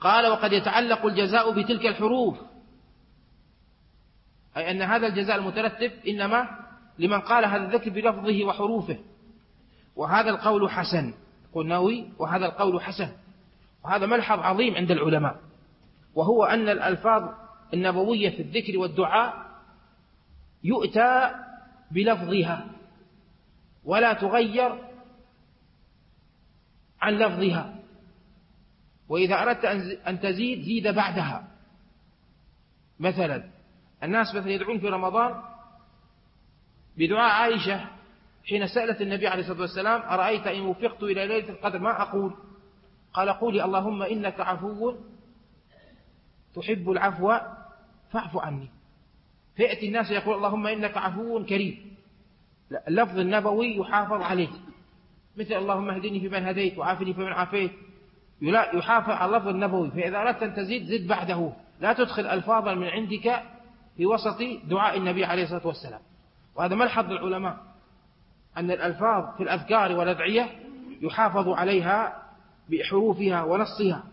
قال وقد يتعلق الجزاء بتلك الحروف، أي أن هذا الجزاء المترتب إنما لمن قال هذا الذكر بلفظه وحروفه. وهذا القول حسن، يقول النووي وهذا القول حسن، وهذا ملحظ عظيم عند العلماء، وهو أن الألفاظ النبوية في الذكر والدعاء يؤتى بلفظها ولا تغير عن لفظها، وإذا أردت أن تزيد زيد بعدها. مثلا الناس مثلا يدعون في رمضان بدعاء عائشة حين سألت النبي عليه الصلاة والسلام أرأيت إن وفقت إلى ليلة القدر ما أقول؟ قال قولي اللهم إنك عفو تحب العفو فاعف عني. فيأتي الناس يقول اللهم إنك عفو كريم، اللفظ النبوي يحافظ عليه، مثل اللهم اهدني فيمن هديت وعافني فيمن عافيت، يحافظ على اللفظ النبوي. فإذا أردت أن تزيد زد بعده، لا تدخل ألفاظا من عندك في وسط دعاء النبي عليه الصلاة والسلام. وهذا ملحظ العلماء أن الألفاظ في الأذكار والأدعية يحافظ عليها بحروفها ونصها،